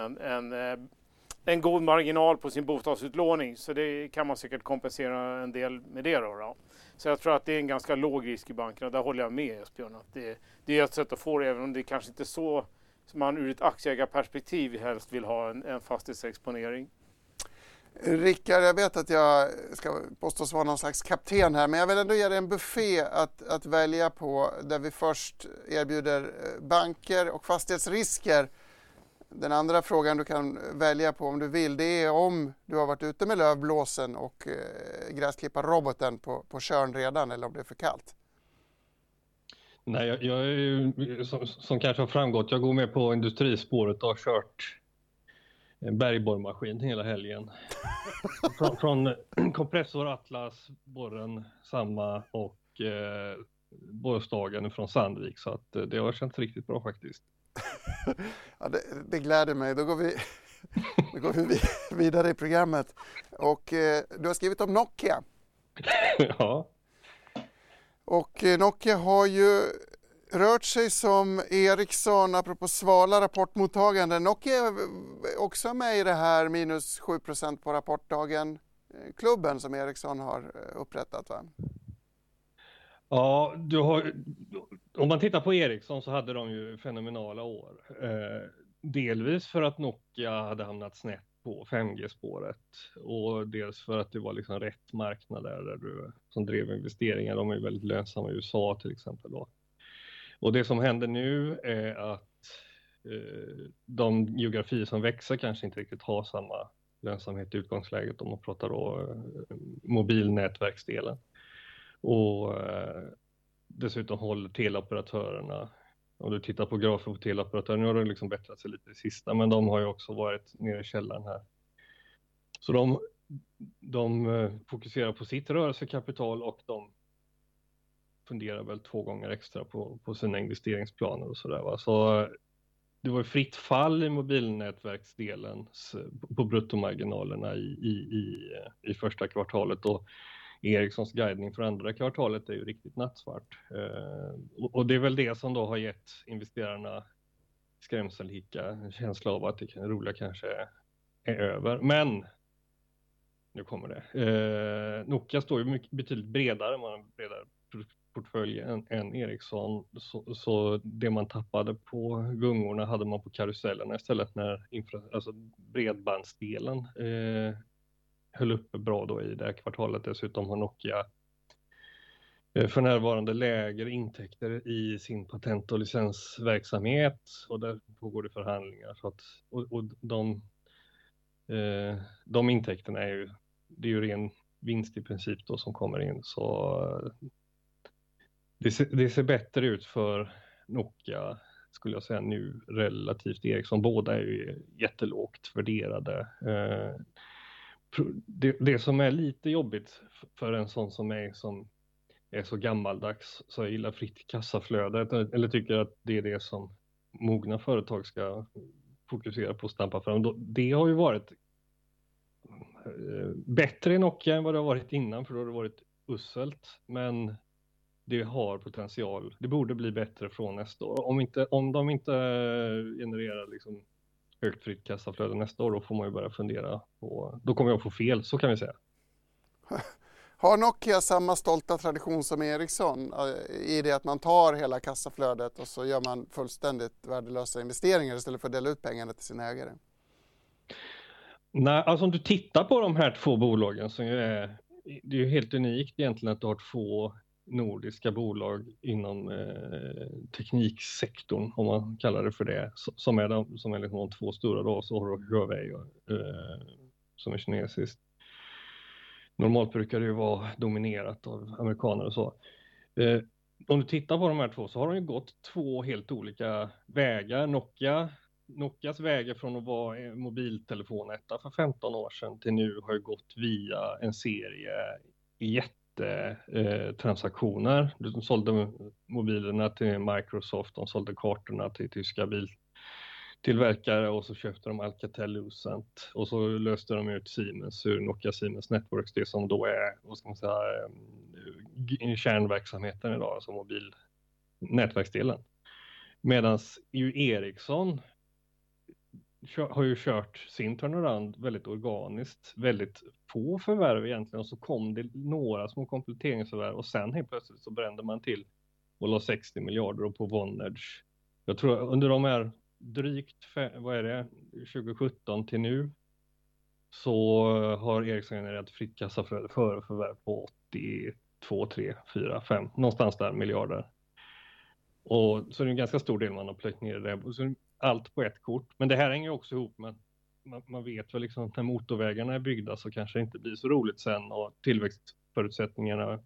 en god marginal på sin bostadsutlåning. Så det kan man säkert kompensera en del med det då. Så jag tror att det är en ganska låg risk i bankerna. Där håller jag med Esbjörn. Att det är ett sätt att få det, även om det kanske inte är så som man ur ett aktieägarperspektiv helst vill ha en fastighetsexponering. Rickard, jag vet att jag ska påstås vara någon slags kapten här, men jag vill ändå ge dig en buffé att välja på där vi först erbjuder banker och fastighetsrisker. Den andra frågan du kan välja på om du vill, det är om du har varit ute med lövblåsen och gräsklipparroboten på Tjörn redan, eller om det är för kallt. Nej, jag är ju, som kanske har framgått, jag går med på industrispåret och har kört en bergborrmaskin hela helgen. från kompressor Atlas, borren samma och borrstagen från Sandvik, så att det har känts riktigt bra faktiskt. Ja, det gläder mig. Då går vi vidare i programmet. Och du har skrivit om Nokia. Ja. Och Nokia har ju rört sig som Ericsson, apropå svala rapportmottagande. Nokia är också med i det här minus 7% på rapportdagen klubben som Ericsson har upprättat, va? Ja, om man tittar på Ericsson så hade de ju fenomenala år. Delvis för att Nokia hade hamnat snett på 5G-spåret och dels för att det var liksom rätt marknad där som drev investeringar. De är väldigt lönsamma i USA till exempel då. Och det som händer nu är att de geografier som växer kanske inte riktigt har samma lönsamhet i utgångsläget om man pratar då mobilnätverksdelen. Och dessutom håller teleoperatörerna om du tittar på grafer på teleoperatörer, nu har det liksom bättrat sig lite i sista, men de har ju också varit nere i källaren här. Så de fokuserar på sitt rörelsekapital och de funderar väl 2 gånger extra på sina investeringsplaner och sådär, va. Så det var fritt fall i mobilnätverksdelen på bruttomarginalerna i första kvartalet, och Ericssons guidning för andra kvartalet är ju riktigt nattsvart. Och det är väl det som då har gett investerarna skrämselhicka, en känsla av att det roliga kanske är över. Men nu kommer det. Nokia står ju betydligt bredare, man har en bredare portfölj än Ericsson, så det man tappade på gungorna hade man på karusellerna istället, när alltså bredbandsdelen höll uppe bra då i det här kvartalet. Dessutom har Nokia för närvarande lägre intäkter i sin patent- och licensverksamhet, och där pågår det förhandlingar, så att, och de intäkterna det är ju ren vinst i princip då som kommer in, så det ser bättre ut för Nokia skulle jag säga nu relativt Ericsson. Båda är ju jättelågt värderade. Det som är lite jobbigt för en sån som mig som är så gammaldags, så jag gillar fritt kassaflöde, eller tycker att det är det som mogna företag ska fokusera på att stampa fram. Det har ju varit bättre i Nokia än vad det har varit innan, för då har det varit usselt, men det har potential. Det borde bli bättre från nästa år. Om de inte genererar liksom högt fritt kassaflöde nästa år, då får man ju börja fundera på, då kommer jag få fel, så kan vi säga. Har Nokia samma stolta tradition som Ericsson i det att man tar hela kassaflödet och så gör man fullständigt värdelösa investeringar istället för att dela ut pengarna till sina ägare? Nej, alltså om du tittar på de här 2 bolagen, så det är ju helt unikt egentligen att du har 2 nordiska bolag inom tekniksektorn, om man kallar det för det, som är liksom de 2 stora då. Så har du Huawei som är kinesiskt. Normalt brukar det ju vara dominerat av amerikaner och så. Om du tittar på de här 2, så har de ju gått 2 helt olika vägar. Nokias vägar från att vara mobiltelefonetta för 15 år sedan till nu har ju gått via en serie transaktioner. De sålde mobilerna till Microsoft, de sålde kartorna till tyska biltillverkare, och så köpte de Alcatel-Lucent, och så löste de ut Siemens ur Nokia Siemens Networks, det som då är, vad ska man säga, kärnverksamheten idag, alltså mobilnätverksdelen. Medan ju Ericsson har ju kört sin turnaround väldigt organiskt, väldigt få förvärv egentligen, och så kom det några små kompletteringsförvärv, och sen helt plötsligt så brände man till och la 60 miljarder på Vonage. Jag tror under de här drygt 2017 till nu, så har Ericsson genererat fritt kassaflöde före förvärv på 82, 3, 4, 5, någonstans där miljarder. Och så är det en ganska stor del man har plöjt ner det. Och så allt på ett kort. Men det här hänger också ihop med, man vet väl liksom att när motorvägarna är byggda så kanske det inte blir så roligt sen, och tillväxtförutsättningarna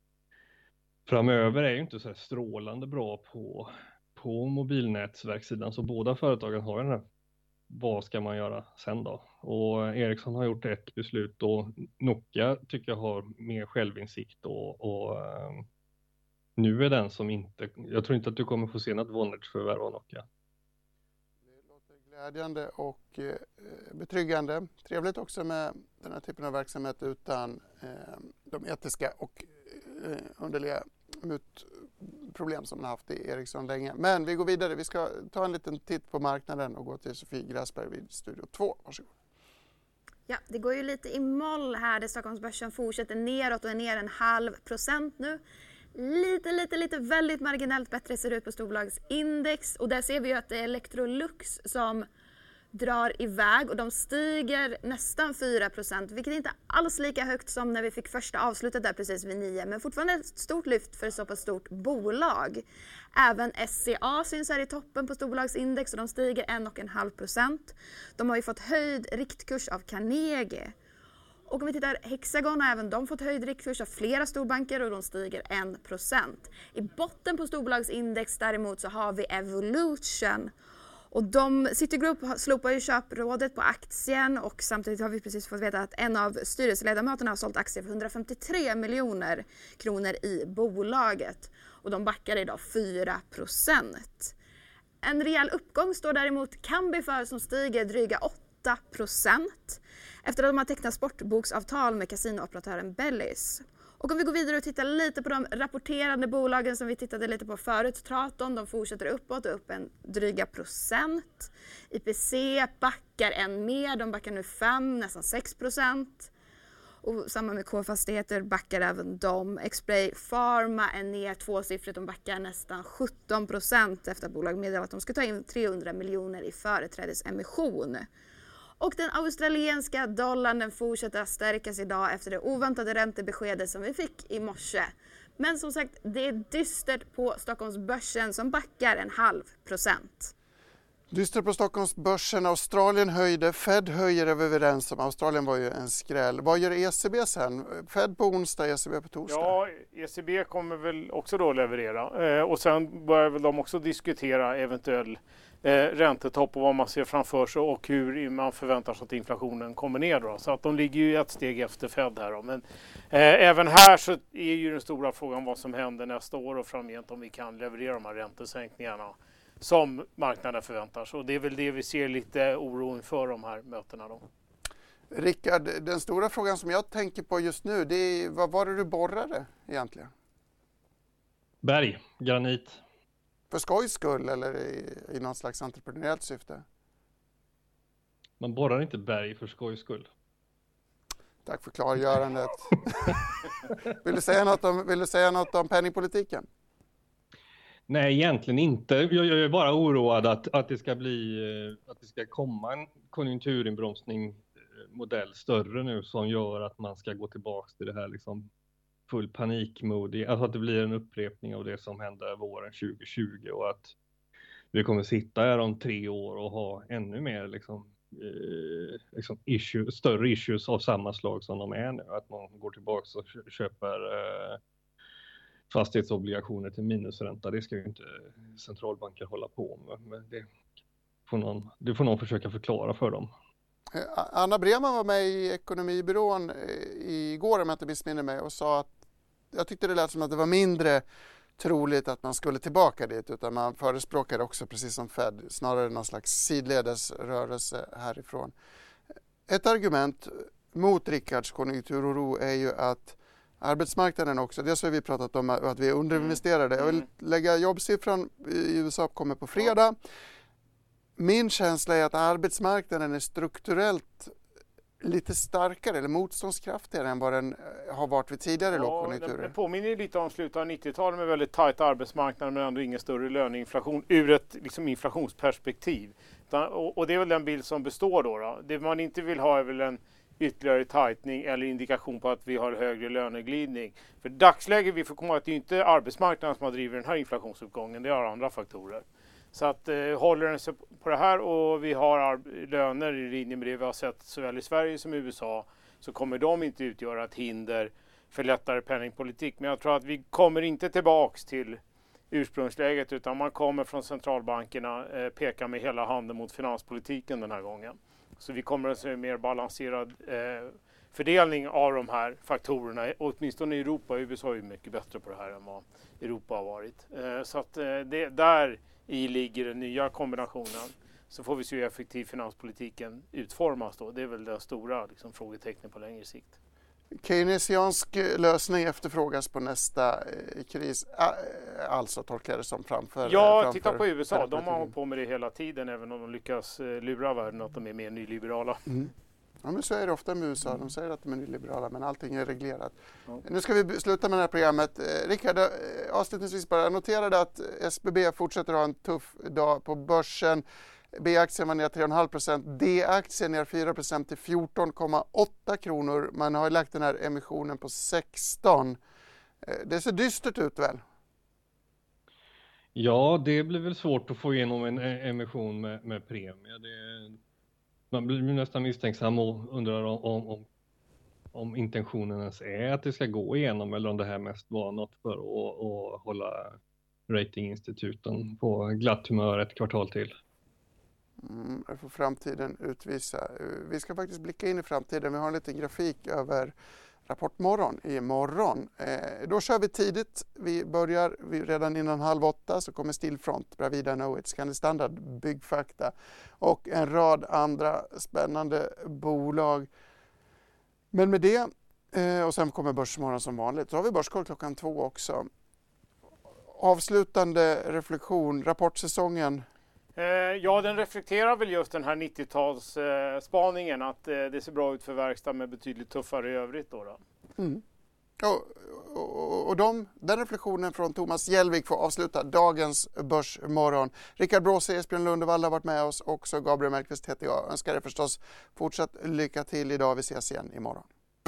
framöver är ju inte så här strålande bra på mobilnätverkssidan. Så båda företagen har ju den här, vad ska man göra sen då? Och Ericsson har gjort ett beslut, och Nokia tycker jag har mer självinsikt, och nu är den som inte, jag tror inte att du kommer få se något Vonage-förvärv av Nokia. Det låter glädjande och betryggande. Trevligt också med den här typen av verksamhet utan de etiska och underliga mutproblem som man haft i Ericsson länge. Men vi går vidare. Vi ska ta en liten titt på marknaden och gå till Sofie Gräsberg vid Studio 2. Varsågod. Ja, det går ju lite i moll här där Stockholmsbörsen fortsätter neråt och är ner 0,5% nu. Lite väldigt marginellt bättre ser det ut på storbolagsindex, och där ser vi ju att det är Electrolux som drar iväg och de stiger nästan 4%, vilket inte alls lika högt som när vi fick första avslutet där precis vid 9, men fortfarande ett stort lyft för ett så pass stort bolag. Även SCA syns här i toppen på storbolagsindex och de stiger 1,5%. De har ju fått höjd riktkurs av Carnegie. Och om vi tittar Hexagon har även de fått höjd riktkurs av flera storbanker och de stiger 1%. I botten på storbolagsindex däremot så har vi Evolution. Och Citigroup slopar ju köprådet på aktien och samtidigt har vi precis fått veta att en av styrelseledamöterna har sålt aktier för 153 miljoner kronor i bolaget. Och de backar idag 4%. En rejäl uppgång står däremot Kambi för som stiger dryga 8% efter att de har tecknat sportboksavtal med kasinooperatören Bellis. Och om vi går vidare och tittar lite på de rapporterande bolagen som vi tittade lite på förut, Traton, de fortsätter uppåt och upp en dryga procent. IPC backar än mer, de backar nu 5, nästan 6%. Och samma med K-fastigheter backar även de. Xspray Pharma är ner tvåsiffrigt, de backar nästan 17% efter att bolaget meddelat att de ska ta in 300 miljoner i företrädesemission. Och den australienska dollarn den fortsätter att stärkas idag efter det oväntade räntebeskedet som vi fick i morse. Men som sagt, det är dystert på Stockholmsbörsen som backar 0,5%. Dystert på Stockholmsbörsen. Australien höjde, Fed höjer är vi överens om. Australien var ju en skräll. Vad gör ECB sen? Fed på onsdag, ECB på torsdag. Ja, ECB kommer väl också då leverera. Och sen börjar väl de också diskutera eventuell räntetopp och vad man ser framför sig och hur man förväntar sig att inflationen kommer ner då. Så att de ligger ju ett steg efter Fed här då. Men även här så är ju den stora frågan vad som händer nästa år och framgent om vi kan leverera de här räntesänkningarna som marknaden förväntar sig. Och det är väl det vi ser lite oro inför de här mötena då. Rickard, den stora frågan som jag tänker på just nu, det är vad var det du borrade egentligen? Berg, granit. För skojs skull eller i någon slags entreprenöriellt syfte? Man borrar inte berg för skojs skull. Tack för klargörandet. Vill du säga något om penningpolitiken? Nej, egentligen inte. Jag är bara oroad att det ska komma en konjunkturinbromsning modell större nu som gör att man ska gå tillbaka till det här liksom full panikmode. Alltså att det blir en upprepning av det som hände våren 2020 och att vi kommer sitta här om 3 år och ha ännu mer större issues av samma slag som de är nu. Att man går tillbaka och köper fastighetsobligationer till minusränta. Det ska ju inte centralbanker hålla på med. Men det får någon försöka förklara för dem. Anna Breman var med i Ekonomibyrån igår om jag inte missminner mig och sa att jag tyckte det lät som att det var mindre troligt att man skulle tillbaka dit utan man förespråkade också precis som Fed snarare någon slags sidledesrörelse härifrån. Ett argument mot Rickards konjunkturoro är ju att arbetsmarknaden också, det har vi pratat om att vi är underinvesterade. Jag vill lägga jobbsiffran i USA kommer på fredag. Min känsla är att arbetsmarknaden är strukturellt lite starkare eller motståndskraftigare än vad den har varit vid tidigare lågkonjunkturer. Det påminner lite om slutet av 90-talet med väldigt tajt arbetsmarknad men ändå ingen större löneinflation ur ett inflationsperspektiv. Och det är väl den bild som består då. Det man inte vill ha är väl en ytterligare tightning eller indikation på att vi har högre löneglidning. För dagsläget vi får komma att det är inte arbetsmarknaden som har drivit den här inflationsuppgången, det har andra faktorer. Så att håller den sig på det här och vi har löner i linje med det vi har sett såväl i Sverige som i USA så kommer de inte utgöra ett hinder för lättare penningpolitik. Men jag tror att vi kommer inte tillbaks till ursprungsläget utan man kommer från centralbankerna peka med hela handen mot finanspolitiken den här gången. Så vi kommer att se en mer balanserad fördelning av de här faktorerna. Åtminstone i Europa, USA är ju mycket bättre på det här än vad Europa har varit. Så att där i ligger den nya kombinationen. Så får vi se hur effektiv finanspolitiken utformas då. Det är väl den stora frågetecknen på längre sikt. Keynesiansk lösning efterfrågas på nästa kris. Alltså tolkar jag det som framför. Ja, titta på USA. De har hållit på med det hela tiden även om de lyckas lura världen att de är mer nyliberala. Mm. Ja, men så är det ofta med USA. De säger att de är nyliberala men allting är reglerat. Ja. Nu ska vi sluta med det här programmet. Rickard, avslutningsvis bara. Jag noterade att SBB fortsätter ha en tuff dag på börsen. B-aktien var ner 3,5%. D-aktien ner 4% till 14,8 kronor. Man har lagt den här emissionen på 16. Det ser dystert ut väl? Ja, det blir väl svårt att få igenom en emission med premie. Man blir nästan misstänksam och undrar om om intentionen ens är att det ska gå igenom eller om det här mest var något för att hålla ratinginstituten på glatt humör ett kvartal till. Det får framtiden utvisa. Vi ska faktiskt blicka in i framtiden. Vi har en liten grafik över Rapportmorgon imorgon. Då kör vi tidigt. Vi börjar redan innan 7:30 så kommer Stillfront, Bravida Knowit, Scandi Standard, Byggfakta och en rad andra spännande bolag. Men med det, och sen kommer Börsmorgon som vanligt. Så har vi Börskoll 2:00 också. Avslutande reflektion, rapportsäsongen. Ja, den reflekterar väl just den här 90-talsspaningen att det ser bra ut för verkstad med betydligt tuffare i övrigt då. Mm. Och den reflektionen från Thomas Jelvik får avsluta dagens Börsmorgon. Rickard Bråse, Esbjörn Lundevall har varit med oss, också Gabriel Mellqvist heter jag. Önskar er förstås fortsatt lycka till idag. Vi ses igen imorgon.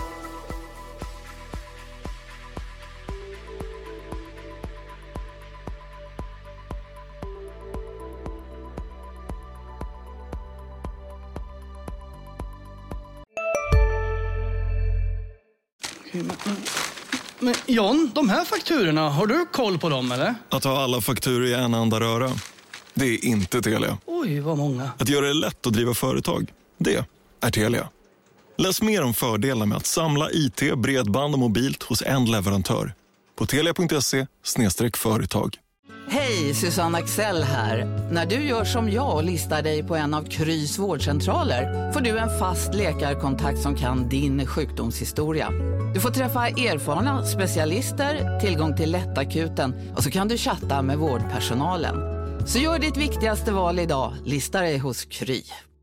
Men John, de här fakturorna, har du koll på dem eller? Att ha alla fakturor i en enda röra, det är inte Telia. Oj, vad många. Att göra det lätt att driva företag, det är Telia. Läs mer om fördelar med att samla IT, bredband och mobilt hos en leverantör. På telia.se/företag. Hej, Susanne Axel här. När du gör som jag och listar dig på en av Krys vårdcentraler får du en fast läkarkontakt som kan din sjukdomshistoria. Du får träffa erfarna specialister, tillgång till lättakuten och så kan du chatta med vårdpersonalen. Så gör ditt viktigaste val idag, listar dig hos Kry.